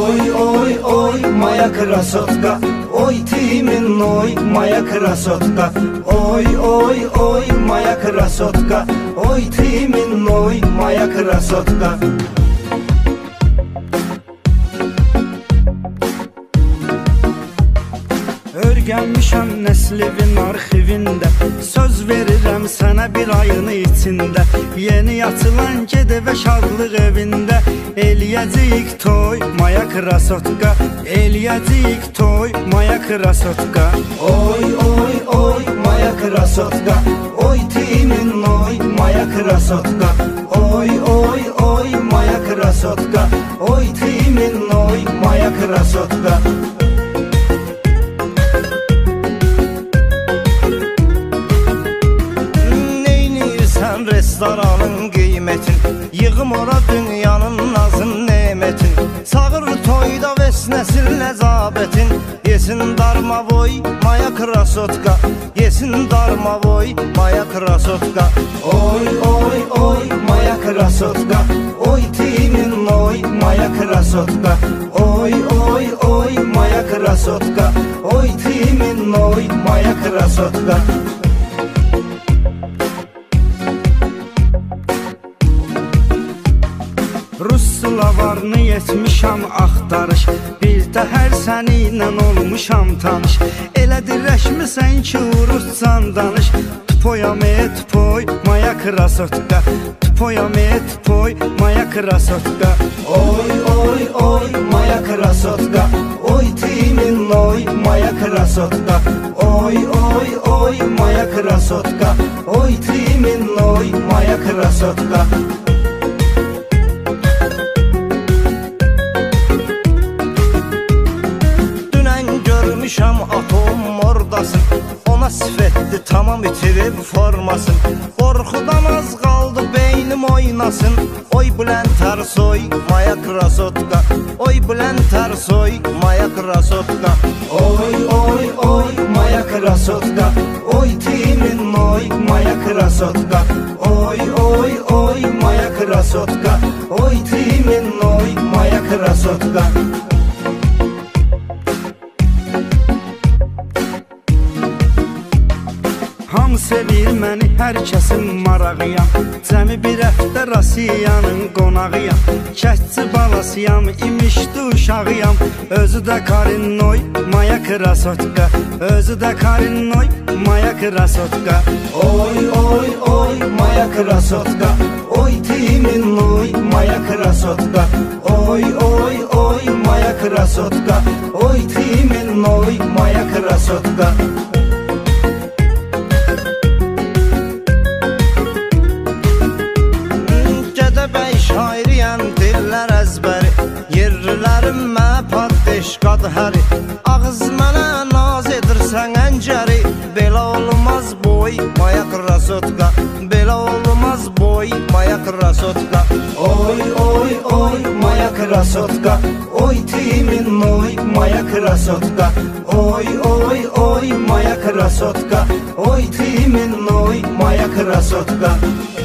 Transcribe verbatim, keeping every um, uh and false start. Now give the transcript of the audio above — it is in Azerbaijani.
Ой, ой, ой, моя красотка, ой, ты мной, моя красотка. Ой, ой, ой, моя красотка, ой, ты мной, моя красотка. Örgənmişəm nəslivin arxivində, söz verirəm sənə bir ayın içində. Yeni açılan gedəvə şadlıq evində, eləyəcəyik toy, moya krasotka, eləyəcəyik toy, moya krasotka. Oy, oy, oy, moya krasotka, oy, timin oy, moya krasotka. Oy, oy, oy, moya krasotka, oy, timin oy, moya krasotka. Restoranın qiymətin, yığım ora dünyanın nazın nemətin. Sağır toyda vesnəsil nəzabətin, yesin darmavoy, moya krasotka, yesin darmavoy, moya krasotka. Oy, oy, oy, moya krasotka, oy, timin oy, moya krasotka. Oy, oy, oy, moya krasotka, oy, timin oy, moya krasotka. Rus slavarını yetmişəm axtarış, bir təhər səninlə olmuşam tanış. Elə dirəşmisən ki uruscan danış, tpoyam et poy, moya krasotka, tpoyam et poy, moya krasotka. Oy, oy, oy, moya krasotka, oy, timin oy, moya krasotka. Oy, oy, oy, moya krasotka, oy, timin oy, moya krasotka. Görmüşəm atom oradasın, ona sifətli tamam itirib formasın. Qorxudan az qaldı beynim oynasın. Oy bilən tərsoy, moya krasotka, oy bilən tərsoy, moya krasotka. Oy, oy, oy, moya krasotka, oy, timin oy, moya krasotka. Oy, oy, oy, moya krasotka, oy, timin oy, moya krasotka. Ham sevir məni, hər kəsin marağıyam. Cəmi bir həftə Rasiyanın qonağıyam. Kətçi balasıyam, imişdi uşağıyam. Özü də Karinoy, moya krasotka, özü də Karinoy, moya krasotka. Oy, oy, oy, moya krasotka, oy, timin oy, moya krasotka. Oy, oy, oy, moya krasotka, oy, timin oy, moya krasotka. Şairiyəm, dillər əzbəri, yerlilərim mənə paddeşqadı həri. Ağız mənə naz edirsən əncəri, belə olmaz boy, moya krasotka, belə olmaz boy, moya krasotka. Oy, oy, oy, moya krasotka, oy, timin oy, moya krasotka. Oy, oy, oy, moya krasotka, oy, timin oy, moya krasotka.